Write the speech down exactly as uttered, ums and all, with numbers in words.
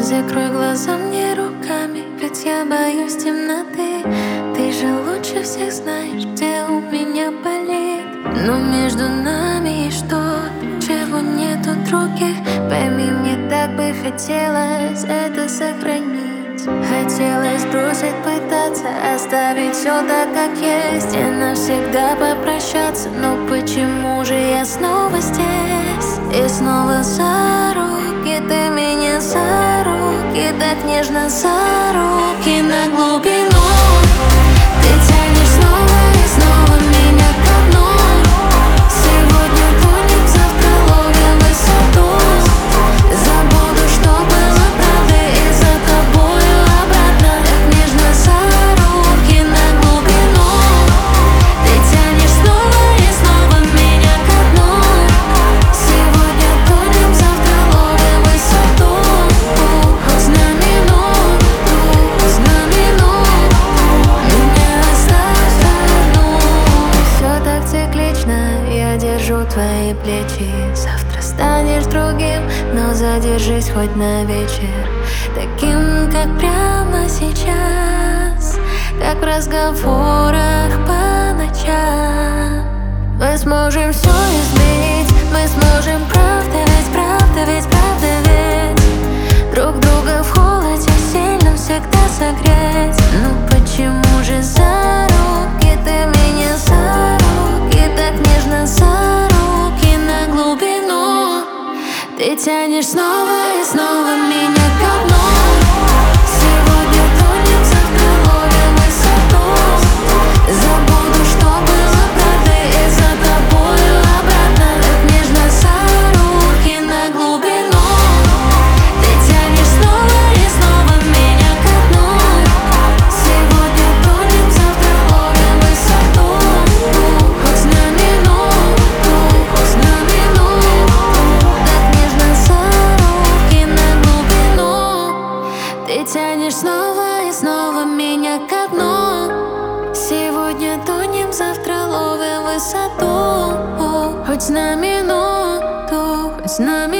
закрой глаза мне руками, ведь я боюсь темноты. Ты же лучше всех знаешь, где у меня болит. Но между нами есть что-то, чего нету других. Пойми, мне так бы хотелось это сохранить. Хотелось бросить, пытаться оставить все так, как есть, и навсегда попрощаться. Но почему же я снова здесь? И снова за руки, ты меня за руки, так нежно за руки на глубину. Ты тянешь снова и снова меня ко дну. Сегодня тонем, завтра ловим высоту. Забуду, что было правдой, и за тобою обратно, так нежно за руки на глубину. Ты тянешь снова и снова меня ко дну. Сегодня тонем, завтра ловим высоту. Хоть на минуту, хоть на минуту меня оставь одну. Все так циклично, я держу твои плечи. Завтра станешь другим, но задержись хоть на вечер. Таким, как прямо сейчас, как в разговорах по ночам. Мы сможем все изменить, мы сможем, правда ведь, правда ведь, правда ведь друг друга в холоде сильно всегда согреть. Ну почему же за руки ты меня за руки, так нежно за руки на глубину. Ты тянешь снова и снова меня ко дну. Сегодня тонем, завтра ловим высоту. Забуду, что было правдой, и за тобою обратно, так нежно за руки на глубину. Ты тянешь снова и снова меня ко дну. Сегодня тонем, завтра ловим высоту. Хоть на минуту, хоть на минуту, так нежно за руки на глубину. Ты тянешь снова и снова меня ко дну. Сегодня тонем, завтра ловим высоту. Хоть на минуту, хоть на минуту.